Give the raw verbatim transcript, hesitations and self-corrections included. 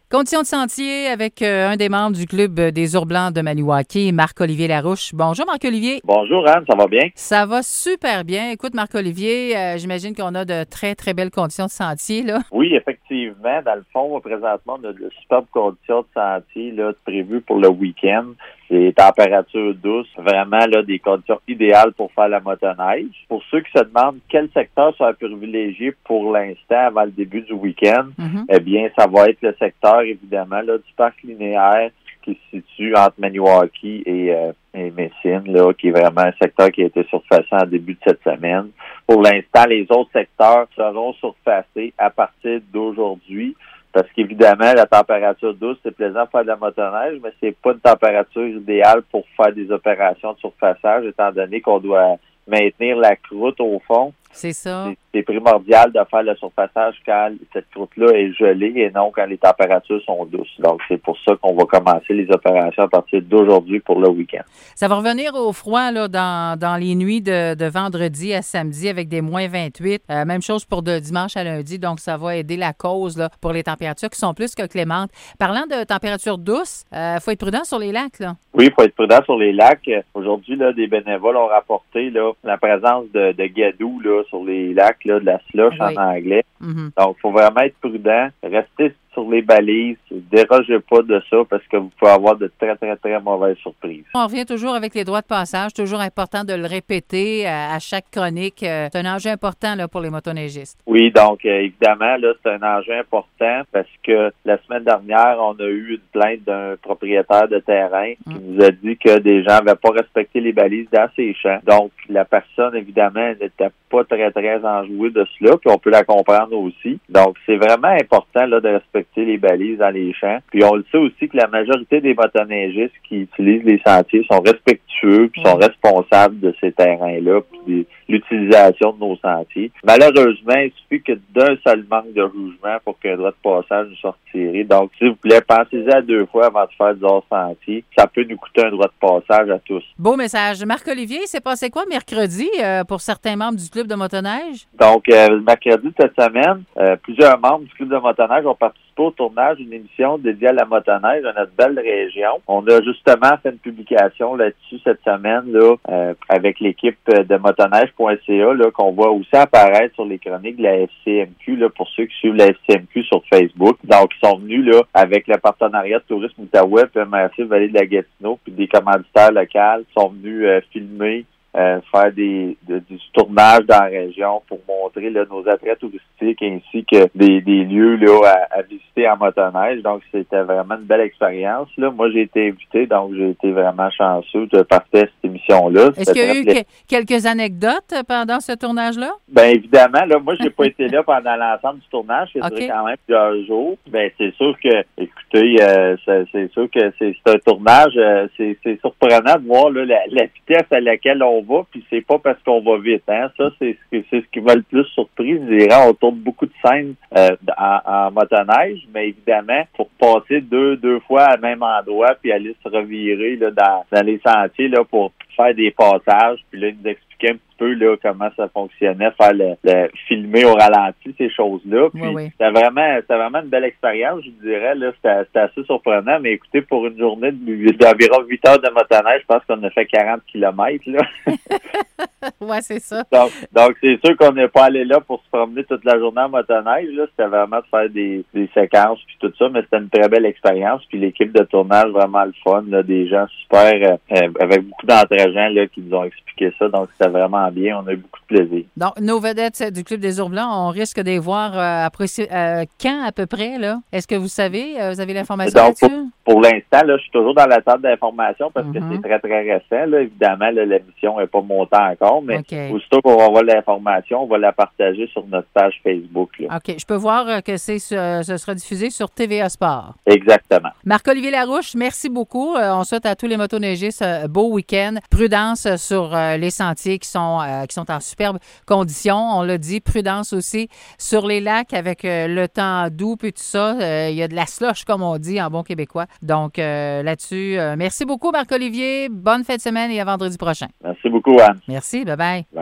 Conditions de sentier avec euh, un des membres du Club des Ours Blancs de Maniwaki, Marc-Olivier Larouche. Bonjour Marc-Olivier. Bonjour Anne, ça va bien? Ça va super bien. Écoute Marc-Olivier, euh, j'imagine qu'on a de très très belles conditions de sentier, là. Oui, effectivement. Dans le fond, présentement, on a de superbes conditions de sentier là, prévues pour le week-end. Des températures douces, vraiment là, des conditions idéales pour faire la motoneige. Pour ceux qui se demandent quel secteur sera privilégié pour l'instant avant le début du week-end, Mm-hmm. eh bien, ça va être le secteur, évidemment, là, du parc linéaire qui se situe entre Maniwaki et, euh, et Messine, là, qui est vraiment un secteur qui a été surfacé en début de cette semaine. Pour l'instant, les autres secteurs seront surfacés à partir d'aujourd'hui. Parce qu'évidemment, la température douce, c'est plaisant de faire de la motoneige, mais c'est pas une température idéale pour faire des opérations de surfaçage, étant donné qu'on doit maintenir la croûte au fond. C'est ça. C'est, c'est primordial de faire le surfaçage quand cette croûte-là est gelée et non quand les températures sont douces. Donc, c'est pour ça qu'on va commencer les opérations à partir d'aujourd'hui pour le week-end. Ça va revenir au froid là, dans, dans les nuits de, de vendredi à samedi avec des moins vingt-huit. Euh, même chose pour de dimanche à lundi. Donc, ça va aider la cause là, pour les températures qui sont plus que clémentes. Parlant de températures douces, il euh, faut être prudent sur les lacs, là. Oui, il faut être prudent sur les lacs. Aujourd'hui, là, des bénévoles ont rapporté là, la présence de, de gadou là, sur les lacs, là, de la slush Oui. en anglais. Mm-hmm. Donc, il faut vraiment être prudent. Restez sur les balises. Ne dérogez pas de ça parce que vous pouvez avoir de très, très, très mauvaises surprises. On revient toujours avec les droits de passage. Toujours important de le répéter à, à chaque chronique. Euh, c'est un enjeu important là, pour les motoneigistes. Oui, donc, euh, évidemment, là, c'est un enjeu important parce que la semaine dernière, on a eu une plainte d'un propriétaire de terrain Mm. qui nous a dit que des gens n'avaient pas respecté les balises dans ses champs. Donc, la personne, évidemment, n'était pas très, très enjouée de cela, puis on peut la comprendre aussi. Donc, c'est vraiment important là, de respecter les balises dans les champs. Puis on le sait aussi que la majorité des motoneigistes qui utilisent les sentiers sont respectueux puis sont responsables de ces terrains-là puis de l'utilisation de nos sentiers. Malheureusement, il suffit que d'un seul manque de jugement pour qu'un droit de passage nous soit retiré. Donc, s'il vous plaît, pensez-y à deux fois avant de faire du hors-sentier. Ça peut nous coûter un droit de passage à tous. Beau message. Marc-Olivier, c'est passé quoi mercredi euh, pour certains membres du club de motoneige? Donc, euh, le mercredi de cette semaine, euh, plusieurs membres du club de motoneige ont participé au tournage d'une émission dédiée à la motoneige dans notre belle région. On a justement fait une publication là-dessus cette semaine là, euh, avec l'équipe de motoneige point c a là, qu'on voit aussi apparaître sur les chroniques de la F C M Q là, pour ceux qui suivent la F C M Q sur Facebook. Donc, ils sont venus là avec le partenariat de Tourisme Outaouais puis M R C Vallée de la Gatineau puis des commanditaires locaux sont venus euh, filmer Euh, faire des de, du tournage dans la région pour montrer là, nos attraits touristiques ainsi que des, des lieux là à, à visiter en motoneige. Donc, c'était vraiment une belle expérience. Là. Moi, j'ai été invité, donc j'ai été vraiment chanceux de participer à cette émission-là. Est-ce qu'il y a eu pla... que, quelques anecdotes pendant ce tournage-là? Bien, évidemment, là, moi, j'ai pas été là pendant l'ensemble du tournage. C'est okay. quand même plusieurs jours. Ben, c'est sûr que, écoutez, euh, c'est, c'est sûr que c'est, c'est un tournage, euh, c'est, c'est surprenant de voir là, la, la vitesse à laquelle on va, puis c'est pas parce qu'on va vite, hein. Ça, c'est ce, c'est ce qui m'a le plus surpris. Je dirais, on tourne beaucoup de scènes euh, en, en motoneige, mais évidemment, pour passer deux, deux fois à même endroit, puis aller se revirer là, dans, dans les sentiers là, pour faire des passages, puis là, il nous expliquait un petit peu là, comment ça fonctionnait, faire le, le filmer au ralenti, ces choses-là. Puis oui, oui. c'était vraiment, c'était vraiment une belle expérience, je dirais. Là, c'était, c'était assez surprenant, mais écoutez, pour une journée de, d'environ huit heures de motoneige, je pense qu'on a fait quarante kilomètres. Là. Oui, c'est ça. Donc, donc c'est sûr qu'on n'est pas allé là pour se promener toute la journée en motoneige. Là. C'était vraiment de faire des, des séquences puis tout ça, mais c'était une très belle expérience. Puis l'équipe de tournage, vraiment le fun, là, des gens super, euh, avec beaucoup d'entraînements là, qui nous ont expliqué ça. Donc, c'était vraiment bien. On a eu beaucoup de plaisir. Donc, nos vedettes du Club des Ours Blancs, on risque de les voir euh, après, euh, quand à peu près, là? Est-ce que vous savez? Euh, vous avez l'information Donc, là-dessus? Pour, pour l'instant, là, je suis toujours dans l'attente d'informations parce mm-hmm. que c'est très, très récent. Là. Évidemment, là, l'émission n'est pas montée encore, mais okay. aussitôt qu'on va avoir l'information, on va la partager sur notre page Facebook. Là. OK. Je peux voir que c'est, ce sera diffusé sur T V A Sport. Exactement. Marc-Olivier Larouche, merci beaucoup. Euh, on souhaite à tous les motoneigistes un euh, beau week-end. Prudence sur euh, les sentiers qui sont, euh, qui sont en superbes conditions. On l'a dit, prudence aussi sur les lacs avec euh, le temps doux puis tout ça. Il euh, y a de la slush, comme on dit en bon québécois. Donc, euh, là-dessus, euh, merci beaucoup, Marc-Olivier. Bonne fin de semaine et à vendredi prochain. Merci beaucoup, Anne. Merci. Bye-bye. Bye.